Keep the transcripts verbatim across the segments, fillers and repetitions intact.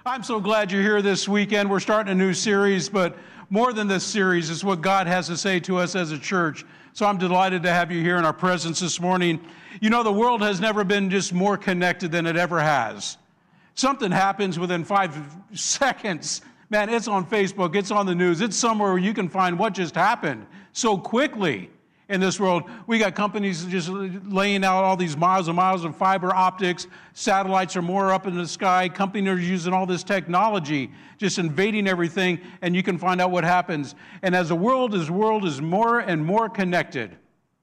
I'm so glad you're here this weekend. We're starting a new series, but more than this series is what God has to say to us as a church. So I'm delighted to have you here in our presence this morning. You know, the world has never been just more connected than it ever has. Something happens within five seconds. Man, it's on Facebook, it's on the news, it's somewhere where you can find what just happened so quickly. In this world, we got companies just laying out all these miles and miles of fiber optics. Satellites are more up in the sky. Companies are using all this technology, just invading everything, and you can find out what happens. And as the world is world is more and more connected,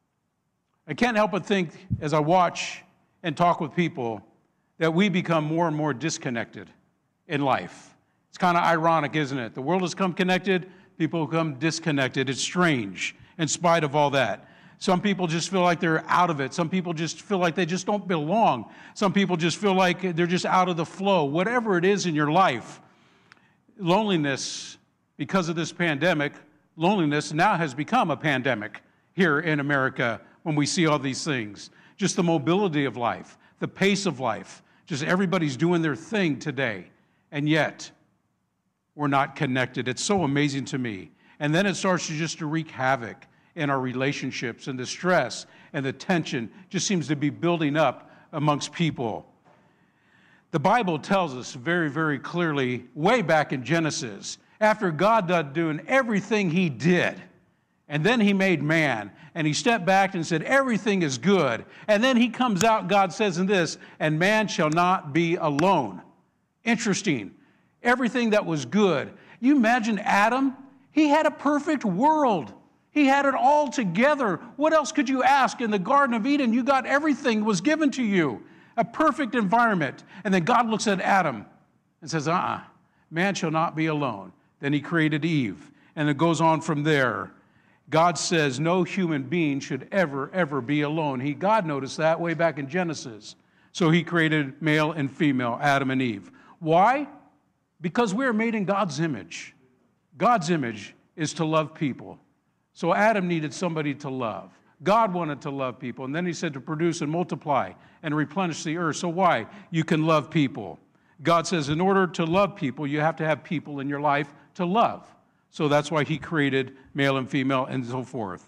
I can't help but think as I watch and talk with people that we become more and more disconnected in life. It's kind of ironic, isn't it? The world has come connected, people become disconnected. It's strange. In spite of all that. Some people just feel like they're out of it. Some people just feel like they just don't belong. Some people just feel like they're just out of the flow. Whatever it is in your life, loneliness, because of this pandemic, loneliness now has become a pandemic here in America when we see all these things. Just the mobility of life, the pace of life, just everybody's doing their thing today. And yet, we're not connected. It's so amazing to me. And then it starts to just to wreak havoc in our relationships, and the stress and the tension just seems to be building up amongst people. The Bible tells us very, very clearly, way back in Genesis, after God done doing everything he did, and then he made man, and he stepped back and said, everything is good. And then he comes out, God says in this, and man shall not be alone. Interesting. Everything that was good. You imagine Adam? He had a perfect world. He had it all together. What else could you ask? In the Garden of Eden, you got everything was given to you. A perfect environment. And then God looks at Adam and says, uh-uh, man shall not be alone. Then he created Eve. And it goes on from there. God says no human being should ever, ever be alone. He, God noticed that way back in Genesis. So he created male and female, Adam and Eve. Why? Because we are made in God's image. God's image is to love people. So Adam needed somebody to love. God wanted to love people. And then he said to produce and multiply and replenish the earth. So why? You can love people. God says in order to love people, you have to have people in your life to love. So that's why he created male and female and so forth.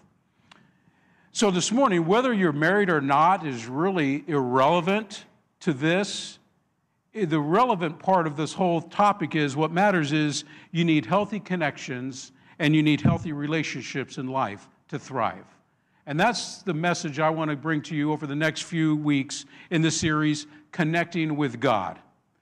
So this morning, whether you're married or not is really irrelevant to this. The relevant part of this whole topic is what matters is you need healthy connections and you need healthy relationships in life to thrive. And that's the message I want to bring to you over the next few weeks in the series, Connecting with God.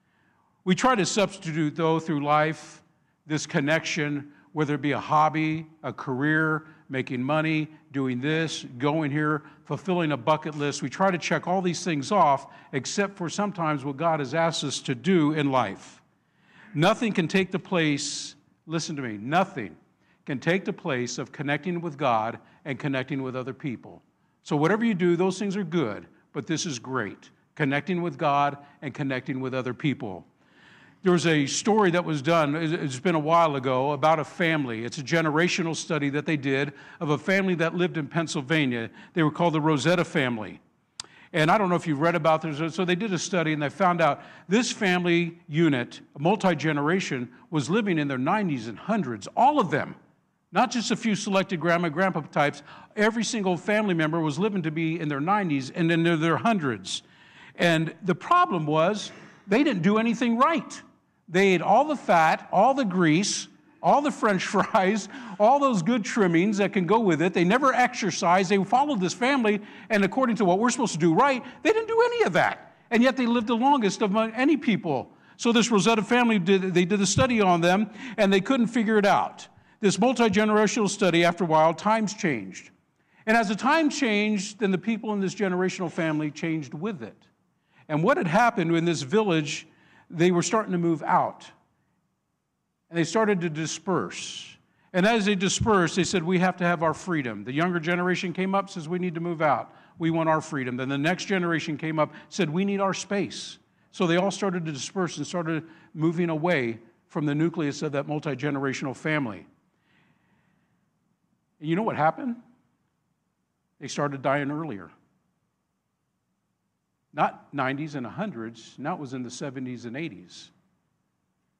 We try to substitute, though, through life, this connection, whether it be a hobby, a career, making money, doing this, going here, fulfilling a bucket list. We try to check all these things off, except for sometimes what God has asked us to do in life. Nothing can take the place, listen to me, nothing can take the place of connecting with God and connecting with other people. So whatever you do, those things are good, but this is great, connecting with God and connecting with other people. There was a story that was done, it's been a while ago, about a family. It's a generational study that they did of a family that lived in Pennsylvania. They were called the Rosetta family. And I don't know if you've read about this. So they did a study and they found out this family unit, a multi-generation, was living in their nineties and hundreds, all of them. Not just a few selected grandma and grandpa types. Every single family member was living to be in their nineties and in their hundreds. And the problem was they didn't do anything right. They ate all the fat, all the grease, all the French fries, all those good trimmings that can go with it. They never exercised. They followed this family, and according to what we're supposed to do right, they didn't do any of that. And yet they lived the longest of any people. So this Rosetta family, did, they did a study on them, and they couldn't figure it out. This multi-generational study, after a while, times changed. And as the time changed, then the people in this generational family changed with it. And what had happened in this village, they were starting to move out. And they started to disperse. And as they dispersed, they said, we have to have our freedom. The younger generation came up, says, we need to move out. We want our freedom. Then the next generation came up, said, we need our space. So they all started to disperse and started moving away from the nucleus of that multi-generational family. And you know what happened? They started dying earlier. Not nineties and hundreds, now it was in the seventies and eighties.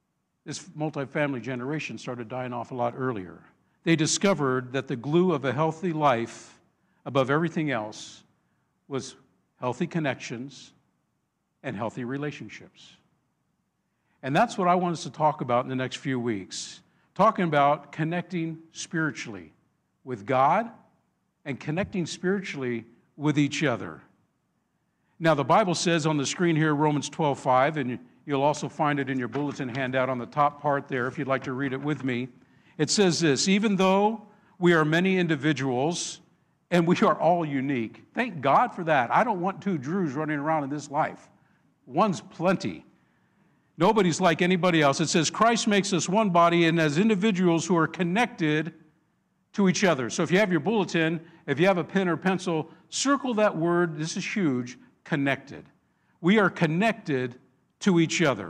this multifamily generation started dying off a lot earlier. They discovered that the glue of a healthy life above everything else was healthy connections and healthy relationships. And that's what I want us to talk about in the next few weeks. Talking about connecting spiritually with God and connecting spiritually with each other. Now, the Bible says on the screen here, Romans twelve five, and you'll also find it in your bulletin handout on the top part there if you'd like to read it with me. It says this, even though we are many individuals and we are all unique, thank God for that. I don't want two Drews running around in this life. One's plenty. Nobody's like anybody else. It says Christ makes us one body, and as individuals who are connected to each other. So if you have your bulletin, if you have a pen or pencil, circle that word, this is huge, connected. We are connected to each other.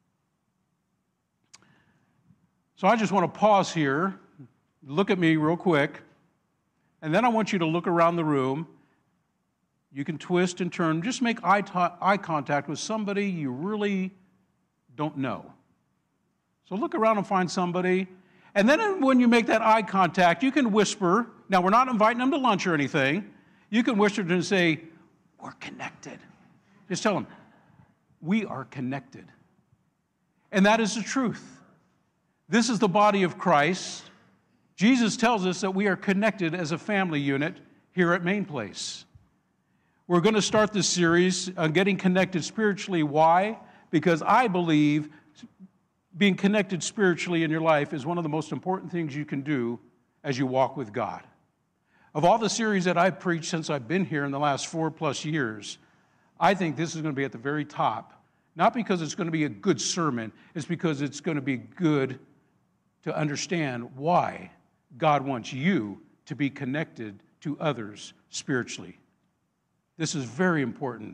So I just want to pause here, look at me real quick, and then I want you to look around the room. You can twist and turn. Just make eye, to- eye contact with somebody you really don't know. So look around and find somebody. And then when you make that eye contact, you can whisper. Now, we're not inviting them to lunch or anything. You can whisper to them and say, we're connected. Just tell them, we are connected. And that is the truth. This is the body of Christ. Jesus tells us that we are connected as a family unit here at Main Place. We're going to start this series on getting connected spiritually. Why? Because I believe being connected spiritually in your life is one of the most important things you can do as you walk with God. Of all the series that I've preached since I've been here in the last four plus years, I think this is going to be at the very top. Not because it's going to be a good sermon, it's because it's going to be good to understand why God wants you to be connected to others spiritually. This is very important.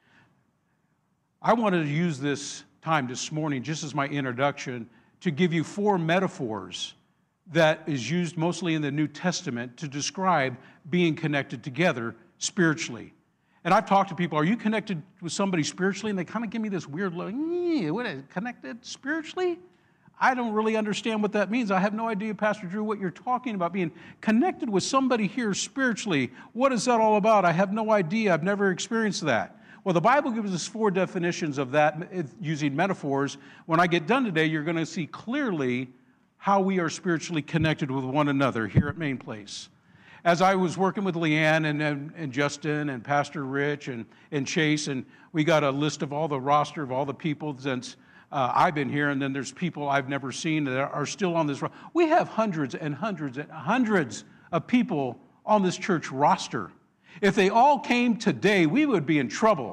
I wanted to use this time this morning, just as my introduction, to give you four metaphors that is used mostly in the New Testament to describe being connected together spiritually. And I've talked to people, are you connected with somebody spiritually? And they kind of give me this weird look, what is it, connected spiritually? I don't really understand what that means. I have no idea, Pastor Drew, what you're talking about, being connected with somebody here spiritually. What is that all about? I have no idea. I've never experienced that. Well, the Bible gives us four definitions of that using metaphors. When I get done today, you're going to see clearly how we are spiritually connected with one another here at Main Place. As I was working with Leanne and, and, and Justin and Pastor Rich and, and Chase, and we got a list of all the roster of all the people since uh, I've been here, and then there's people I've never seen that are still on this roster. We have hundreds and hundreds and hundreds of people on this church roster. If they all came today, we would be in trouble.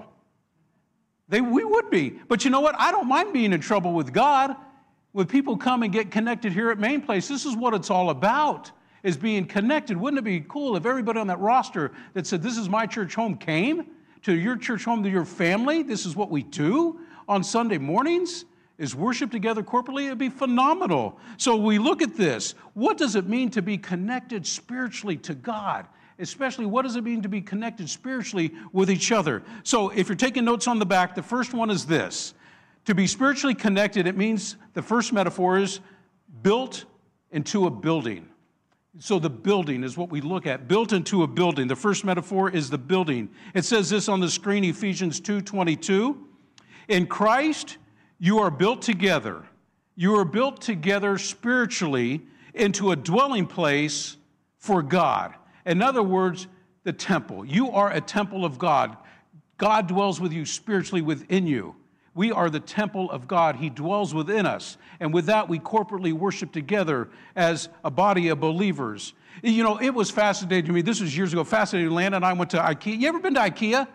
They, we would be. But you know what? I don't mind being in trouble with God. When people come and get connected here at Main Place, this is what it's all about, is being connected. Wouldn't it be cool if everybody on that roster that said, this is my church home, came to your church home, to your family? This is what we do on Sunday mornings, is worship together corporately. It'd be phenomenal. So we look at this. What does it mean to be connected spiritually to God? Especially, what does it mean to be connected spiritually with each other? So if you're taking notes on the back, the first one is this. To be spiritually connected, it means, the first metaphor is built into a building. So the building is what we look at, built into a building. The first metaphor is the building. It says this on the screen, Ephesians two twenty-two. In Christ, you are built together. You are built together spiritually into a dwelling place for God. In other words, the temple. You are a temple of God. God dwells with you spiritually within you. We are the temple of God. He dwells within us. And with that, we corporately worship together as a body of believers. You know, it was fascinating to me. This was years ago. Fascinating. Lana and I went to IKEA. You ever been to IKEA?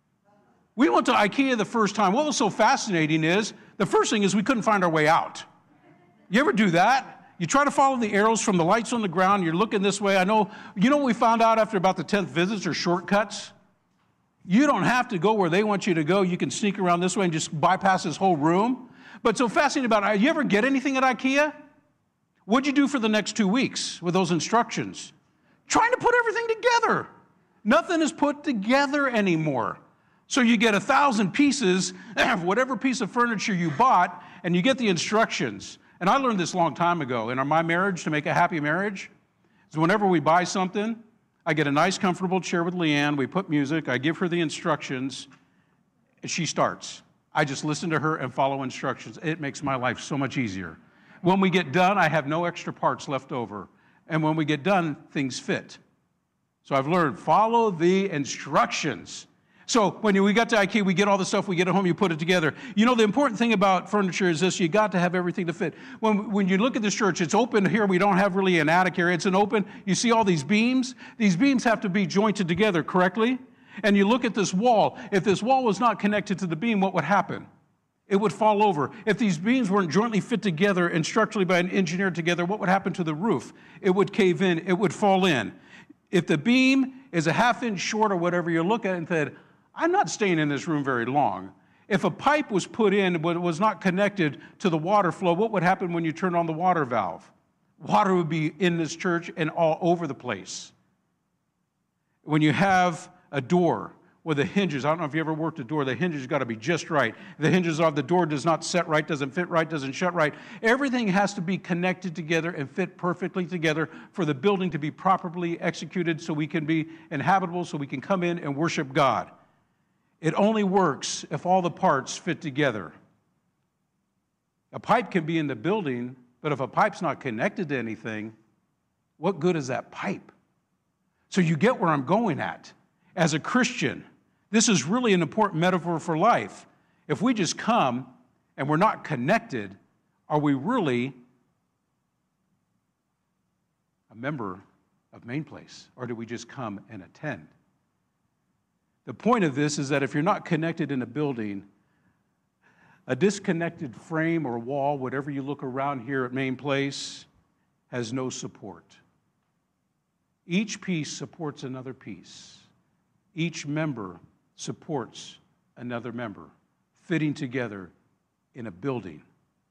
We went to IKEA the first time. What was so fascinating is, the first thing is we couldn't find our way out. You ever do that? You try to follow the arrows from the lights on the ground. You're looking this way. I know, you know what we found out after about the tenth visit are shortcuts? You don't have to go where they want you to go. You can sneak around this way and just bypass this whole room. But so fascinating about it, you ever get anything at IKEA? What'd you do for the next two weeks with those instructions? Trying to put everything together. Nothing is put together anymore. So you get a thousand pieces of whatever piece of furniture you bought, and you get the instructions. And I learned this a long time ago. In my marriage, to make a happy marriage, is whenever we buy something, I get a nice, comfortable chair with Leanne. We put music. I give her the instructions. And she starts. I just listen to her and follow instructions. It makes my life so much easier. When we get done, I have no extra parts left over. And when we get done, things fit. So I've learned, follow the instructions. So when we got to IKEA, we get all the stuff, we get it home, you put it together. You know, the important thing about furniture is this: you got to have everything to fit. When, when you look at this church, it's open here. We don't have really an attic area. It's an open. You see all these beams? These beams have to be jointed together correctly. And you look at this wall. If this wall was not connected to the beam, what would happen? It would fall over. If these beams weren't jointly fit together and structurally by an engineer together, what would happen to the roof? It would cave in. It would fall in. If the beam is a half inch short or whatever, you look at it and said, I'm not staying in this room very long. If a pipe was put in but was not connected to the water flow, what would happen when you turned on the water valve? Water would be in this church and all over the place. When you have a door with the hinges, I don't know if you ever worked a door, the hinges got to be just right. The hinges of the door does not set right, doesn't fit right, doesn't shut right. Everything has to be connected together and fit perfectly together for the building to be properly executed so we can be inhabitable, so we can come in and worship God. It only works if all the parts fit together. A pipe can be in the building, but if a pipe's not connected to anything, what good is that pipe? So you get where I'm going at. As a Christian, this is really an important metaphor for life. If we just come and we're not connected, are we really a member of Main Place, or do we just come and attend? The point of this is that if you're not connected in a building, a disconnected frame or wall, whatever you look around here at Main Place, has no support. Each piece supports another piece. Each member supports another member, fitting together in a building.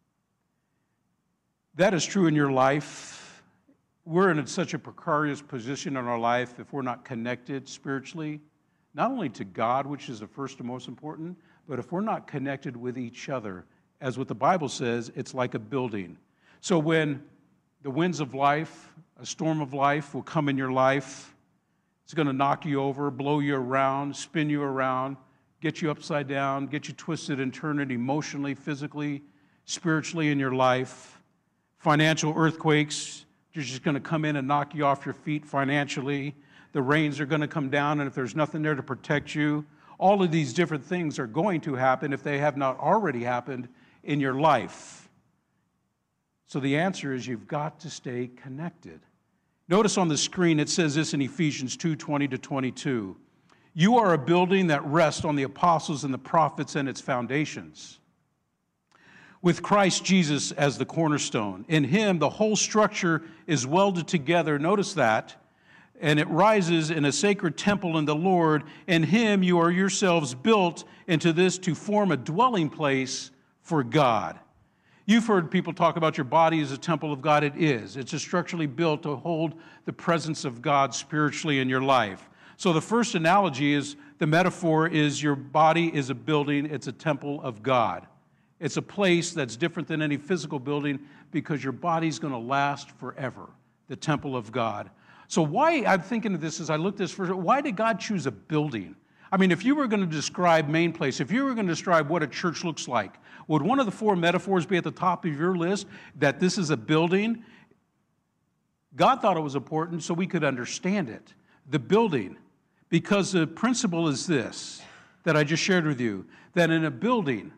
That is true in your life. We're in such a precarious position in our life if we're not connected spiritually, not only to God, which is the first and most important, but if we're not connected with each other, as what the Bible says, it's like a building. So when the winds of life, a storm of life will come in your life, it's going to knock you over, blow you around, spin you around, get you upside down, get you twisted and turned emotionally, physically, spiritually in your life. Financial earthquakes, they're just going to come in and knock you off your feet financially. The rains are going to come down, and if there's nothing there to protect you, all of these different things are going to happen if they have not already happened in your life. So the answer is you've got to stay connected. Notice on the screen it says this in Ephesians two, twenty to twenty-two. You are a building that rests on the apostles and the prophets and its foundations, with Christ Jesus as the cornerstone. In him, the whole structure is welded together. Notice that. And it rises in a sacred temple in the Lord. In him, you are yourselves built into this to form a dwelling place for God. You've heard people talk about your body as a temple of God. It is. It's structurally built to hold the presence of God spiritually in your life. So the first analogy is, the metaphor is your body is a building. It's a temple of God. It's a place that's different than any physical building because your body's going to last forever, the temple of God. So why, I'm thinking of this as I looked at this first, why did God choose a building? I mean, if you were going to describe Main Place, if you were going to describe what a church looks like, would one of the four metaphors be at the top of your list, that this is a building? God thought it was important so we could understand it, the building, because the principle is this, that I just shared with you, that in a building,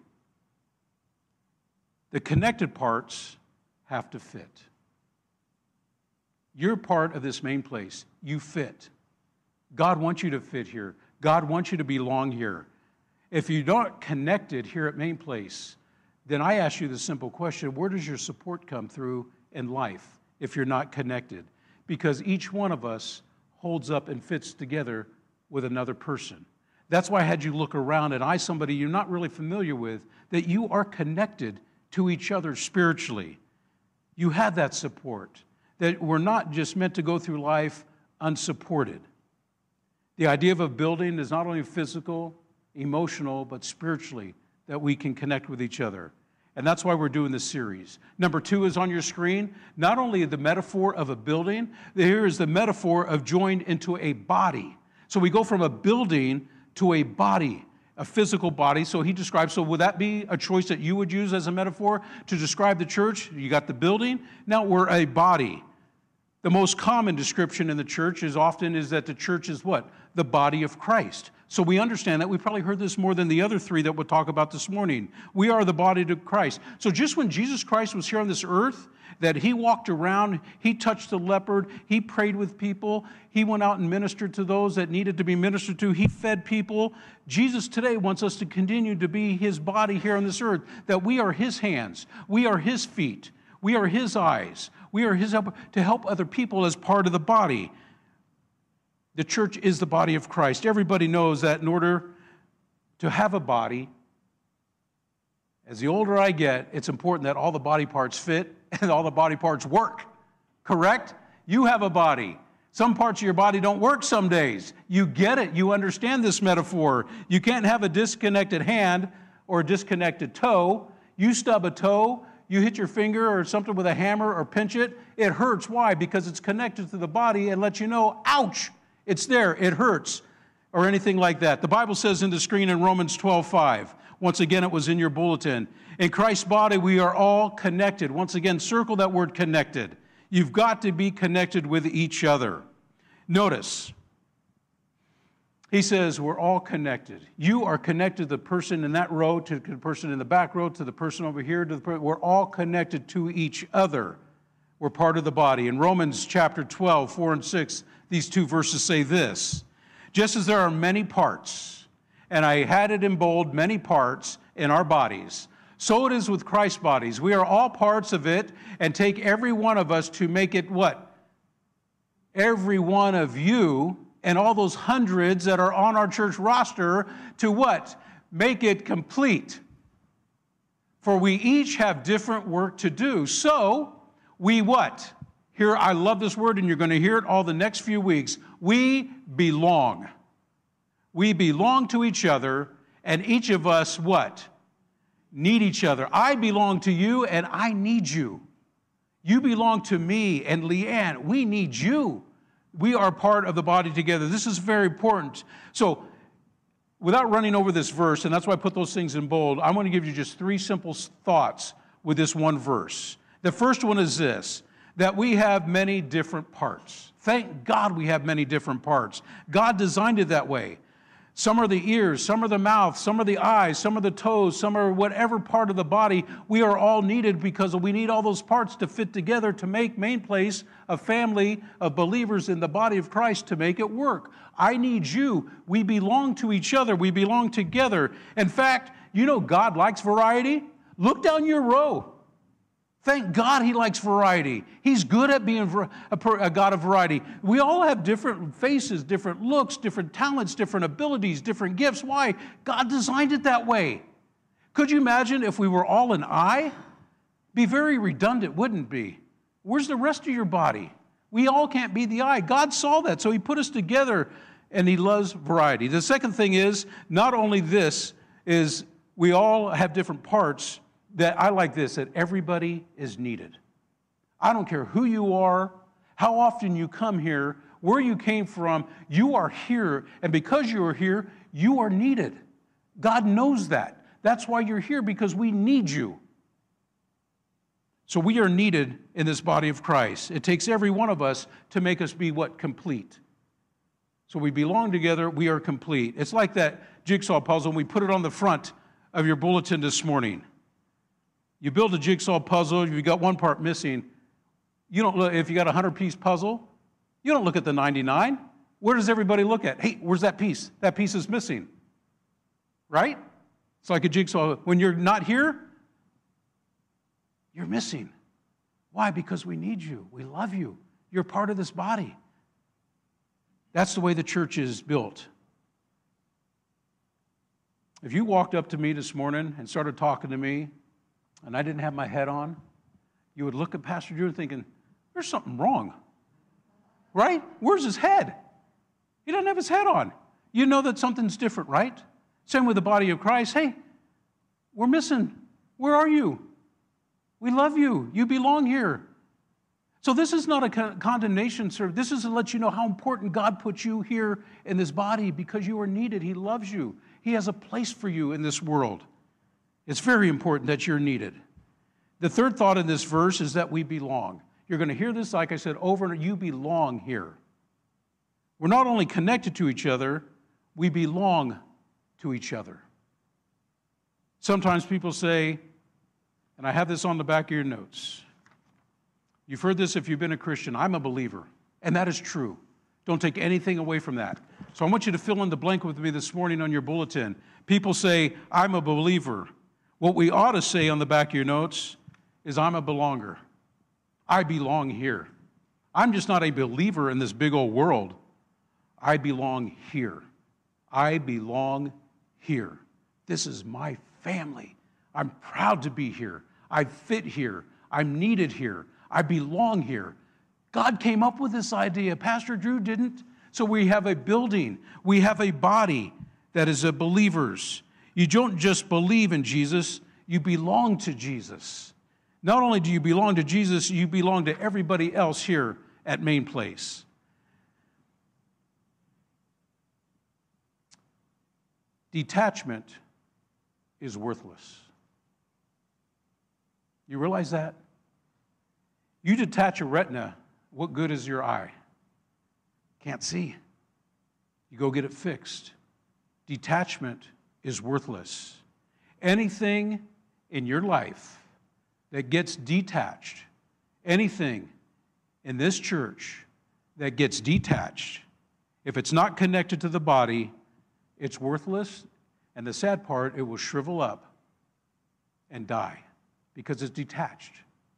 the connected parts have to fit. You're part of this Main Place. You fit. God wants you to fit here. God wants you to belong here. If you're not connected here at Main Place, then I ask you the simple question, where does your support come through in life if you're not connected? Because each one of us holds up and fits together with another person. That's why I had you look around and I, somebody you're not really familiar with, that you are connected to each other spiritually. You have that support, that we're not just meant to go through life unsupported. The idea of a building is not only physical, emotional, but spiritually, that we can connect with each other. And that's why we're doing this series. Number two is on your screen. Not only the metaphor of a building, here is the metaphor of joined into a body. So we go from a building to a body, a physical body. So he describes, so would that be a choice that you would use as a metaphor to describe the church? You got the building, now we're a body. The most common description in the church is often is that the church is what? The body of Christ. So we understand that. We probably heard this more than the other three that we'll talk about this morning. We are the body of Christ. So just when Jesus Christ was here on this earth, that he walked around, he touched the leopard, he prayed with people, he went out and ministered to those that needed to be ministered to, he fed people. Jesus today wants us to continue to be his body here on this earth, that we are his hands, we are his feet, we are his eyes, we are his help to help other people as part of the body. The church is the body of Christ. Everybody knows that in order to have a body, as the older I get, it's important that all the body parts fit and all the body parts work. Correct? You have a body. Some parts of your body don't work some days. You get it. You understand this metaphor. You can't have a disconnected hand or a disconnected toe. You stub a toe, you hit your finger or something with a hammer or pinch it, it hurts. Why? Because it's connected to the body and lets you know, ouch, it's there, it hurts, or anything like that. The Bible says in the screen in Romans twelve five, once again, it was in your bulletin, in Christ's body, we are all connected. Once again, circle that word connected. You've got to be connected with each other. Notice, he says we're all connected. You are connected to the person in that row, to the person in the back row, to the person over here. To the person. We're all connected to each other. We're part of the body. In Romans chapter twelve, four and six, these two verses say this, just as there are many parts, and I had it in bold, many parts in our bodies, so it is with Christ's bodies. We are all parts of it, and take every one of us to make it what? Every one of you and all those hundreds that are on our church roster to what? Make it complete. For we each have different work to do. So we what? Here, I love this word, and you're going to hear it all the next few weeks. We belong. We belong to each other, and each of us what? Need each other. I belong to you, and I need you. You belong to me and Leanne. We need you. We are part of the body together. This is very important. So, without running over this verse, and that's why I put those things in bold, I want to give you just three simple thoughts with this one verse. The first one is this, that we have many different parts. Thank God we have many different parts. God designed it that way. Some are the ears, some are the mouth, some are the eyes, some are the toes, some are whatever part of the body. We are all needed because we need all those parts to fit together to make Main Place a family of believers in the body of Christ to make it work. I need you. We belong to each other. We belong together. In fact, you know God likes variety. Look down your row. Thank God he likes variety. He's good at being a God of variety. We all have different faces, different looks, different talents, different abilities, different gifts. Why? God designed it that way. Could you imagine if we were all an eye? Be very redundant, wouldn't it be? Where's the rest of your body? We all can't be the eye. God saw that, so he put us together, and he loves variety. The second thing is, not only this, is we all have different parts, that I like this, that everybody is needed. I don't care who you are, how often you come here, where you came from, you are here, and because you are here, you are needed. God knows that. That's why you're here, because we need you. So we are needed in this body of Christ. It takes every one of us to make us be what? Complete. So we belong together, we are complete. It's like that jigsaw puzzle, and we put it on the front of your bulletin this morning. You build a jigsaw puzzle, you've got one part missing. You don't look, if you got a hundred-piece puzzle, you don't look at the ninety-nine. Where does everybody look at? Hey, where's that piece? That piece is missing. Right? It's like a jigsaw. When you're not here, you're missing. Why? Because we need you. We love you. You're part of this body. That's the way the church is built. If you walked up to me this morning and started talking to me, and I didn't have my head on, you would look at Pastor Drew thinking, there's something wrong. Right? Where's his head? He doesn't have his head on. You know that something's different, right? Same with the body of Christ. Hey, we're missing. Where are you? We love you. You belong here. So this is not a condemnation service. This is to let you know how important God put you here in this body because you are needed. He loves you. He has a place for you in this world. It's very important that you're needed. The third thought in this verse is that we belong. You're going to hear this, like I said, over and over. You belong here. We're not only connected to each other, we belong to each other. Sometimes people say, and I have this on the back of your notes, you've heard this if you've been a Christian, I'm a believer. And that is true. Don't take anything away from that. So I want you to fill in the blank with me this morning on your bulletin. People say, I'm a believer. What we ought to say on the back of your notes is, I'm a belonger. I belong here. I'm just not a believer in this big old world. I belong here. I belong here. This is my family. I'm proud to be here. I fit here. I'm needed here. I belong here. God came up with this idea. Pastor Drew didn't. So we have a building. We have a body that is of believers. You don't just believe in Jesus, you belong to Jesus. Not only do you belong to Jesus, you belong to everybody else here at Main Place. Detachment is worthless. You realize that? You detach a retina, what good is your eye? Can't see. You go get it fixed. Detachment is worthless. Anything in your life that gets detached, anything in this church that gets detached, if it's not connected to the body, it's worthless. And the sad part, it will shrivel up and die because it's detached.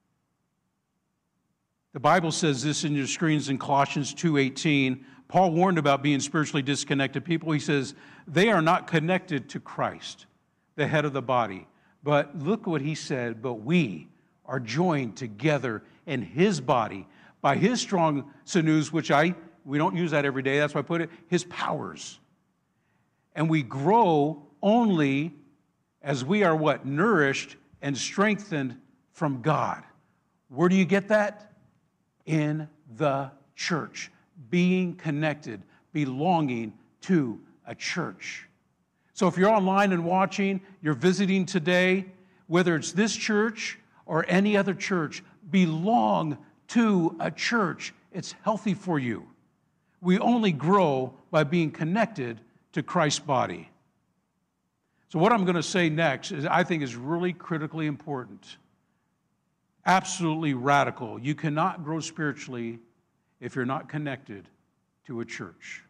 The Bible says this in your screens in Colossians two eighteen. Paul warned about being spiritually disconnected people. He says, they are not connected to Christ, the head of the body. But look what he said, but we are joined together in his body by his strong sinews, which I, we don't use that every day, that's why I put it, his powers. And we grow only as we are what? Nourished and strengthened from God. Where do you get that? In the church. Being connected, belonging to a church. So if you're online and watching, you're visiting today, whether it's this church or any other church, belong to a church. It's healthy for you. We only grow by being connected to Christ's body. So what I'm going to say next is I think is really critically important. Absolutely radical. You cannot grow spiritually if you're not connected to a church.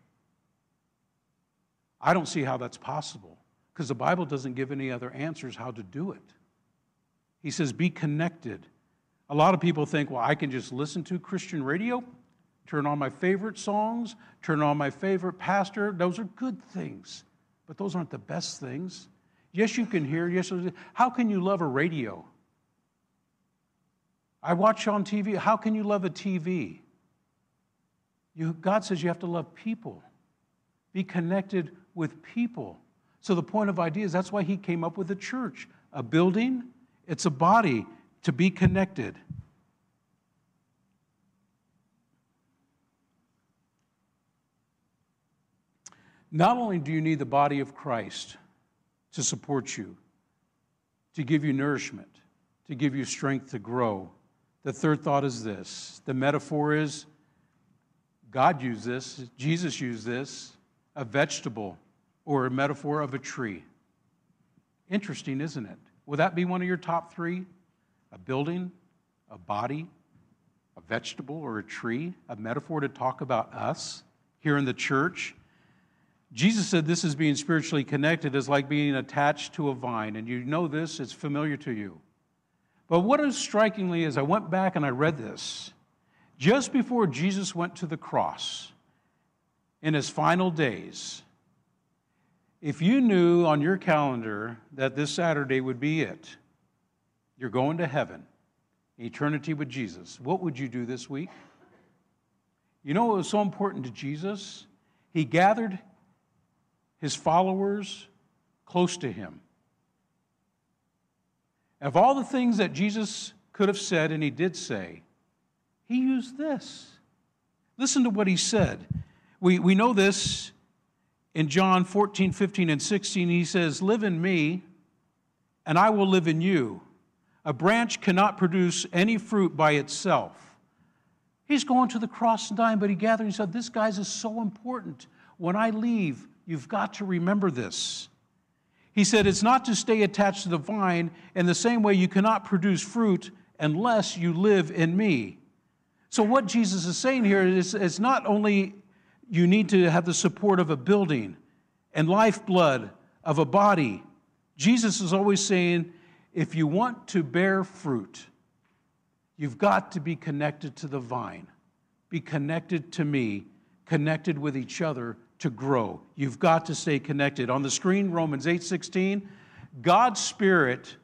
I don't see how that's possible because the Bible doesn't give any other answers how to do it. He says, be connected. A lot of people think, well, I can just listen to Christian radio, turn on my favorite songs, turn on my favorite pastor. Those are good things, but those aren't the best things. Yes, you can hear. Yes, how can you love a radio? I watch on T V. How can you love a T V? You, God says you have to love people. Be connected with people. So the point of idea is that's why he came up with a church. A building, it's a body to be connected. Not only do you need the body of Christ to support you, to give you nourishment, to give you strength to grow, the third thought is this. The metaphor is, God used this, Jesus used this, a vegetable or a metaphor of a tree. Interesting, isn't it? Will that be one of your top three? A building, a body, a vegetable, or a tree? A metaphor to talk about us here in the church? Jesus said this is being spiritually connected is like being attached to a vine. And you know this, it's familiar to you. But what is strikingly is I went back and I read this. Just before Jesus went to the cross, in his final days, if you knew on your calendar that this Saturday would be it, you're going to heaven, eternity with Jesus, what would you do this week? You know what was so important to Jesus? He gathered his followers close to him. Of all the things that Jesus could have said, and he did say, he used this. Listen to what he said. We, we know this in John fourteen, fifteen, and sixteen. He says, live in me, and I will live in you. A branch cannot produce any fruit by itself. He's going to the cross and dying, but he gathered and he said, this, guys, is so important. When I leave, you've got to remember this. He said, it's not to stay attached to the vine. In the same way, you cannot produce fruit unless you live in me. So what Jesus is saying here is it's not only you need to have the support of a building and lifeblood of a body. Jesus is always saying, if you want to bear fruit, you've got to be connected to the vine, be connected to me, connected with each other to grow. You've got to stay connected. On the screen, Romans eight sixteen, God's Spirit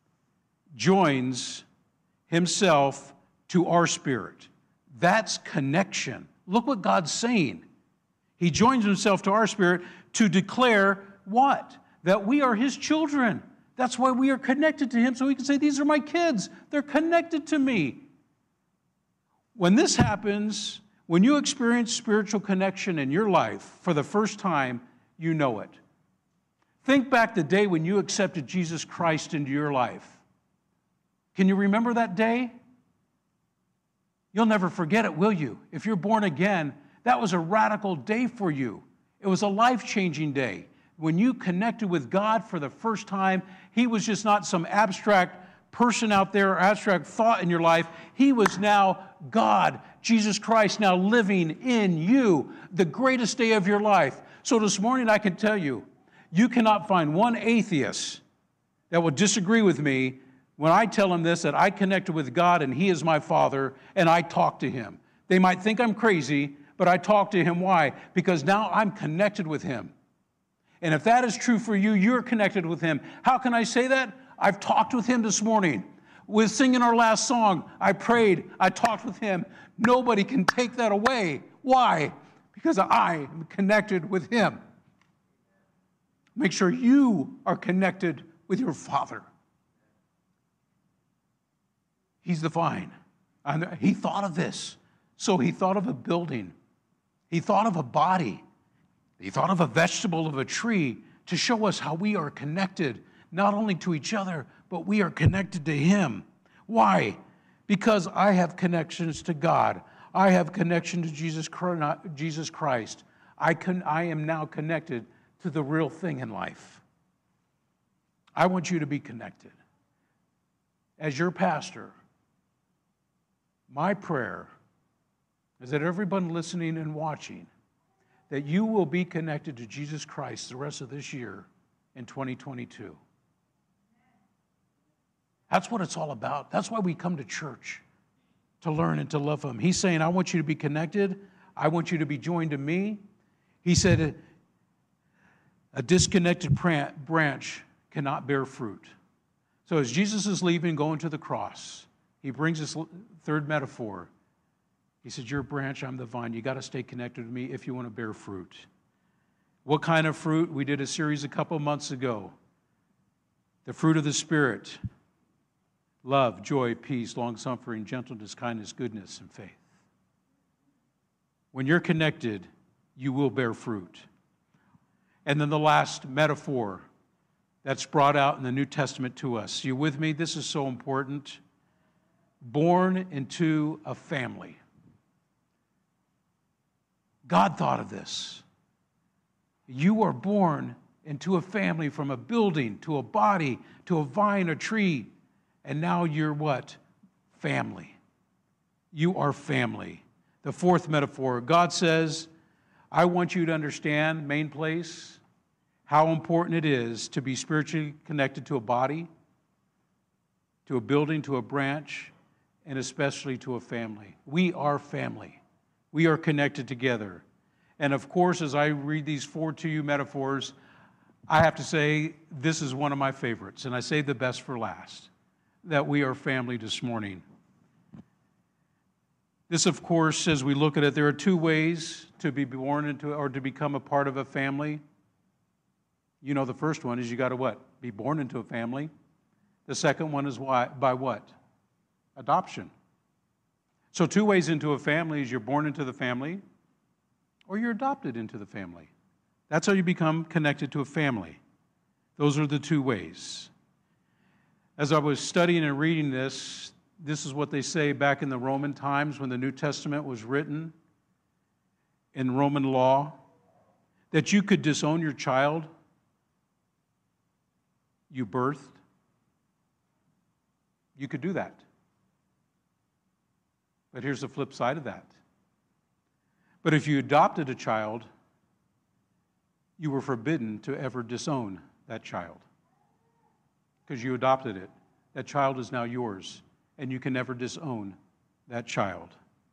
joins himself to our spirit. That's connection. Look what God's saying. He joins himself to our spirit to declare what? That we are his children. That's why we are connected to him, so we can say, these are my kids. They're connected to me. When this happens, when you experience spiritual connection in your life for the first time, you know it. Think back the day when you accepted Jesus Christ into your life. Can you remember that day? You'll never forget it, will you? If you're born again, that was a radical day for you. It was a life-changing day. When you connected with God for the first time, he was just not some abstract person out there or abstract thought in your life. He was now God, Jesus Christ, now living in you, the greatest day of your life. So this morning I can tell you, you cannot find one atheist that will disagree with me when I tell him this, that I connected with God and he is my Father and I talk to him. They might think I'm crazy, but I talk to him. Why? Because now I'm connected with him. And if that is true for you, you're connected with him. How can I say that? I've talked with him this morning. With singing our last song, I prayed, I talked with him. Nobody can take that away. Why? Because I am connected with him. Make sure you are connected with your Father. He's the vine. And he thought of this. So he thought of a building. He thought of a body. He thought of a vegetable, of a tree, to show us how we are connected, not only to each other, but we are connected to him. Why? Because I have connections to God. I have connection to Jesus Christ. I, can, I am now connected to the real thing in life. I want you to be connected. As your pastor, my prayer is that everyone listening and watching, that you will be connected to Jesus Christ the rest of this year in twenty twenty-two. That's what it's all about. That's why we come to church, to learn and to love him. He's saying, I want you to be connected. I want you to be joined to me. He said, a disconnected branch cannot bear fruit. So as Jesus is leaving, going to the cross, he brings this third metaphor. He said, you're a branch, I'm the vine. You got to stay connected to me if you want to bear fruit. What kind of fruit? We did a series a couple months ago. The fruit of the Spirit. Love, joy, peace, long-suffering, gentleness, kindness, goodness, and faith. When you're connected, you will bear fruit. And then the last metaphor that's brought out in the New Testament to us. You with me? This is so important. Born into a family. God thought of this. You are born into a family, from a building to a body to a vine, a tree, and now you're what? Family. You are family. The fourth metaphor, God says, I want you to understand, main place, how important it is to be spiritually connected to a body, to a building, to a branch, and especially to a family. We are family. We are connected together. And of course, as I read these four to you metaphors, I have to say this is one of my favorites, and I say the best for last, that we are family this morning. This, of course, as we look at it, there are two ways to be born into or to become a part of a family. You know, the first one is you got to what? Be born into a family. The second one is why, by what? adoption. So two ways into a family is you're born into the family or you're adopted into the family. That's how you become connected to a family. Those are the two ways. As I was studying and reading this, this is what they say back in the Roman times when the New Testament was written in Roman law, that you could disown your child you birthed. You could do that. But here's the flip side of that. But if you adopted a child, you were forbidden to ever disown that child because you adopted it. That child is now yours, and you can never disown that child.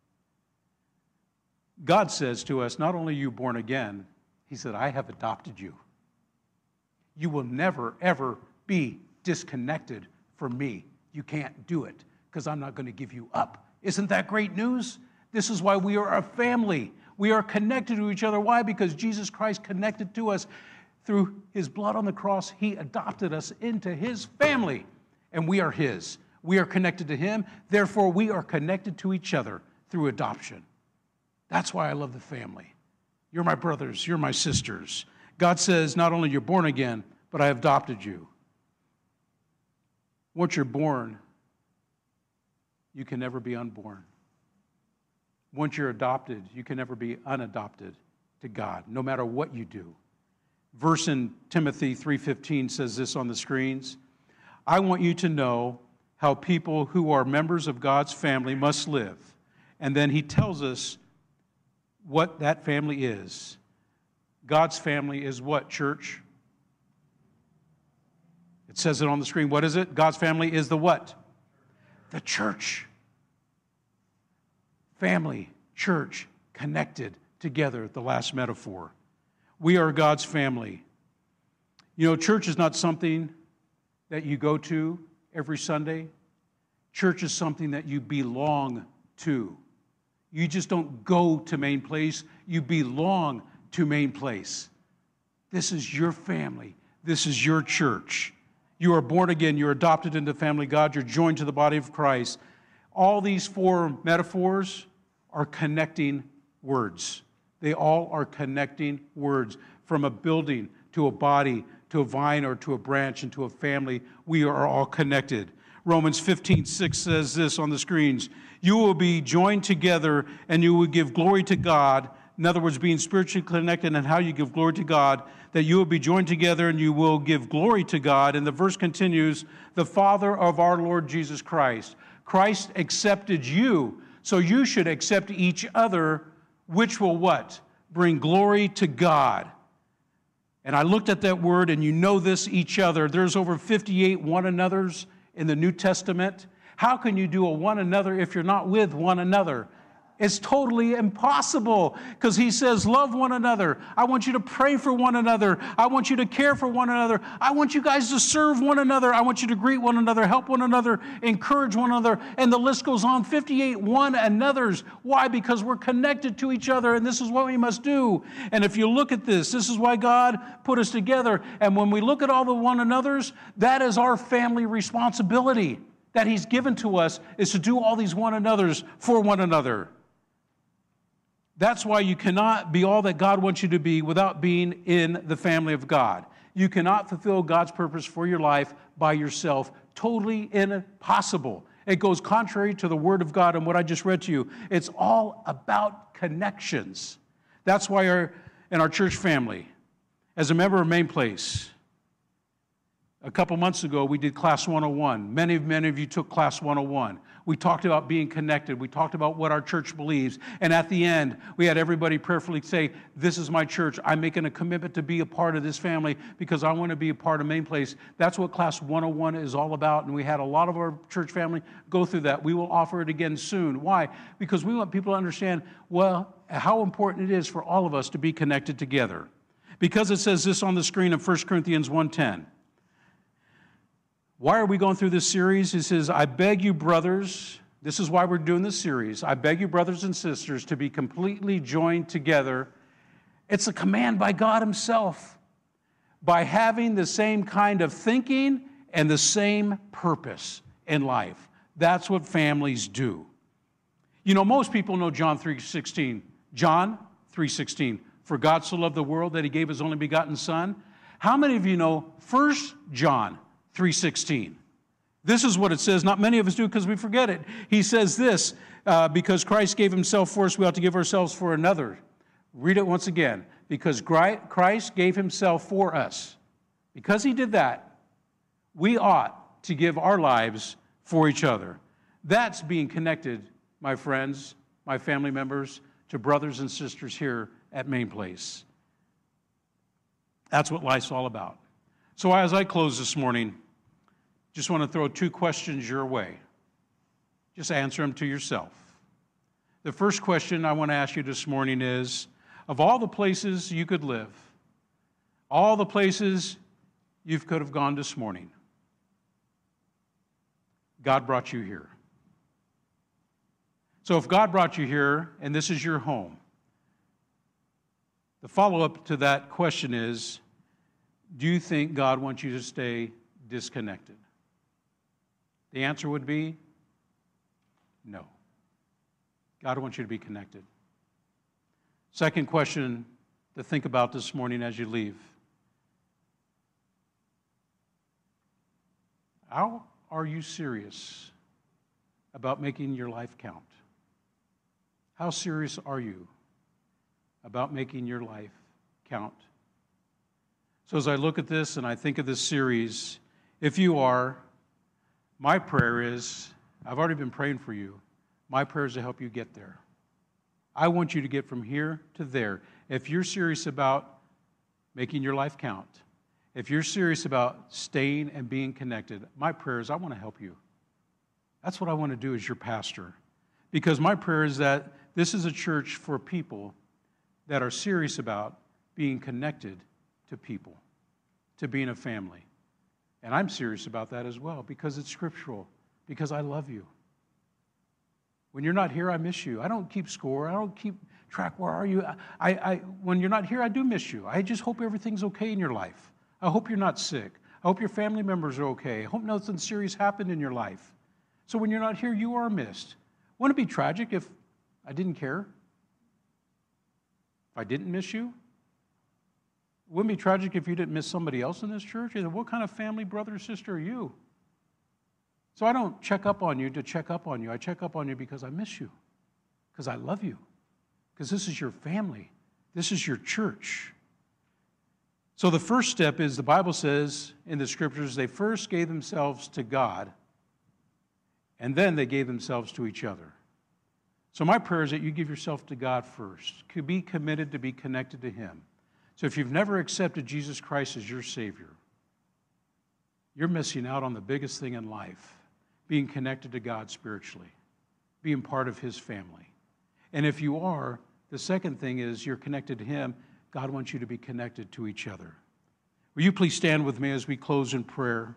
God says to us, not only are you born again, he said, I have adopted you. You will never, ever be disconnected from me. You can't do it because I'm not going to give you up. Isn't that great news? This is why we are a family. We are connected to each other. Why? Because Jesus Christ connected to us through his blood on the cross. He adopted us into his family, and we are his. We are connected to him. Therefore, we are connected to each other through adoption. That's why I love the family. You're my brothers. You're my sisters. God says, not only you're born again, but I have adopted you. Once you're born, you can never be unborn. Once you're adopted, you can never be unadopted to God, no matter what you do. Verse in Timothy three fifteen says this on the screens. I want you to know how people who are members of God's family must live. And then he tells us what that family is. God's family is what, church? It says it on the screen. What is it? God's family is the what? The church. Family, church, connected together, the last metaphor. We are God's family. You know, church is not something that you go to every Sunday. Church is something that you belong to. You just don't go to Main Place. You belong to Main Place. This is your family. This is your church. You are born again. You're adopted into the family of God. You're joined to the body of Christ. All these four metaphors are connecting words. They all are connecting words. From a building to a body to a vine or to a branch and to a family, we are all connected. Romans fifteen six says this on the screens. You will be joined together and you will give glory to God. In other words, being spiritually connected and how you give glory to God, that you will be joined together and you will give glory to God. And the verse continues, the Father of our Lord Jesus Christ. Christ accepted you, so you should accept each other, which will what? Bring glory to God. And I looked at that word, and you know this, each other. There's over fifty-eight one another's in the New Testament. How can you do a one another if you're not with one another? It's totally impossible because he says, love one another. I want you to pray for one another. I want you to care for one another. I want you guys to serve one another. I want you to greet one another, help one another, encourage one another. And the list goes on, fifty-eight one another's. Why? Because we're connected to each other, and this is what we must do. And if you look at this, this is why God put us together. And when we look at all the one another's, that is our family responsibility that he's given to us, is to do all these one another's for one another. That's why you cannot be all that God wants you to be without being in the family of God. You cannot fulfill God's purpose for your life by yourself. Totally impossible. It goes contrary to the Word of God and what I just read to you. It's all about connections. That's why our, in our church family, as a member of Main Place, a couple months ago, we did Class one oh one. Many, many of you took Class one oh one. We talked about being connected. We talked about what our church believes. And at the end, we had everybody prayerfully say, this is my church. I'm making a commitment to be a part of this family because I want to be a part of Main Place. That's what Class one oh one is all about. And we had a lot of our church family go through that. We will offer it again soon. Why? Because we want people to understand, well, how important it is for all of us to be connected together. Because it says this on the screen in First Corinthians one ten. Why are we going through this series? He says, I beg you, brothers, this is why we're doing this series. I beg you, brothers and sisters, to be completely joined together. It's a command by God himself, by having the same kind of thinking and the same purpose in life. That's what families do. You know, most people know John three sixteen. John three sixteen. For God so loved the world that he gave his only begotten Son. How many of you know First John three sixteen? This is what it says. Not many of us do because we forget it. He says this, uh, because Christ gave himself for us, we ought to give ourselves for another. Read it once again. Because Christ gave himself for us. Because he did that, we ought to give our lives for each other. That's being connected, my friends, my family members, to brothers and sisters here at Main Place. That's what life's all about. So as I close this morning, just want to throw two questions your way. Just answer them to yourself. The first question I want to ask you this morning is, of all the places you could live, all the places you could have gone this morning, God brought you here. So if God brought you here and this is your home, the follow-up to that question is, do you think God wants you to stay disconnected? The answer would be no. God wants you to be connected. Second question to think about this morning as you leave. How are you serious about making your life count? How serious are you about making your life count? So as I look at this and I think of this series, if you are, my prayer is, I've already been praying for you, my prayer is to help you get there. I want you to get from here to there. If you're serious about making your life count, if you're serious about staying and being connected, my prayer is I want to help you. That's what I want to do as your pastor. Because my prayer is that this is a church for people that are serious about being connected to people, to being a family. And I'm serious about that as well because it's scriptural, because I love you. When you're not here, I miss you. I don't keep score. I don't keep track. Where are you? I, I, when you're not here, I do miss you. I just hope everything's okay in your life. I hope you're not sick. I hope your family members are okay. I hope nothing serious happened in your life. So when you're not here, you are missed. Wouldn't it be tragic if I didn't care? If I didn't miss you? Wouldn't it be tragic if you didn't miss somebody else in this church? What kind of family, brother or sister are you? So I don't check up on you to check up on you. I check up on you because I miss you, because I love you, because this is your family. This is your church. So the first step is the Bible says in the scriptures, they first gave themselves to God, and then they gave themselves to each other. So my prayer is that you give yourself to God first. Be committed to be connected to Him. So if you've never accepted Jesus Christ as your Savior, you're missing out on the biggest thing in life, being connected to God spiritually, being part of His family. And if you are, the second thing is you're connected to Him. God wants you to be connected to each other. Will you please stand with me as we close in prayer?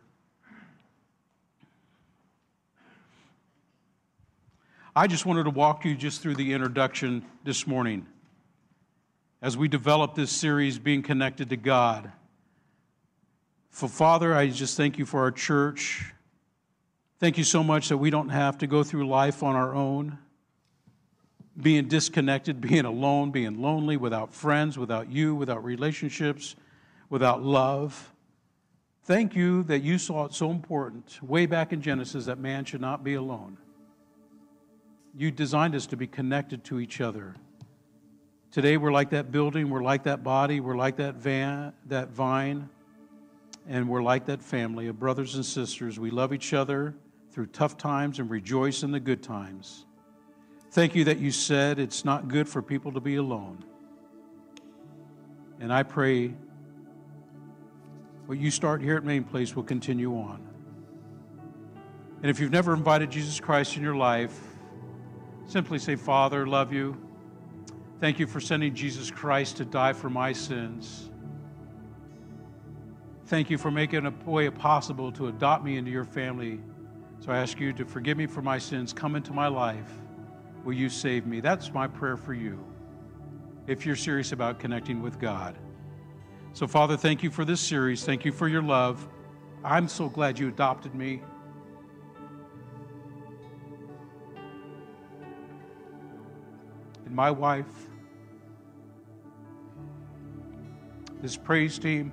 I just wanted to walk you just through the introduction this morning as we develop this series, Being Connected to God. For Father, I just thank you for our church. Thank you so much that we don't have to go through life on our own, being disconnected, being alone, being lonely, without friends, without you, without relationships, without love. Thank you that you saw it so important way back in Genesis that man should not be alone. You designed us to be connected to each other. Today we're like that building, we're like that body, we're like that van, that vine, and we're like that family of brothers and sisters. We love each other through tough times and rejoice in the good times. Thank you that you said it's not good for people to be alone. And I pray what you start here at Main Place will continue on. And if you've never invited Jesus Christ in your life, simply say, Father, love you. Thank you for sending Jesus Christ to die for my sins. Thank you for making a way possible to adopt me into your family. So I ask you to forgive me for my sins. Come into my life. Will you save me? That's my prayer for you, if you're serious about connecting with God. So, Father, thank you for this series. Thank you for your love. I'm so glad you adopted me. and my wife, this praise team,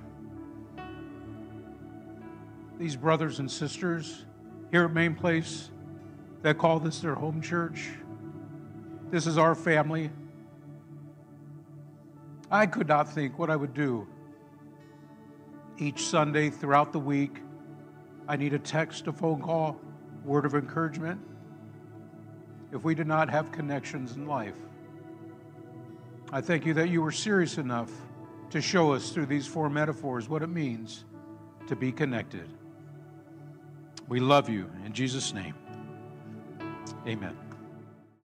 these brothers and sisters here at Main Place that call this their home church. This is our family. I could not think what I would do each Sunday throughout the week. I need a text, a phone call, word of encouragement. If we did not have connections in life, I thank you that you were serious enough to show us through these four metaphors what it means to be connected. We love you in Jesus' name. Amen.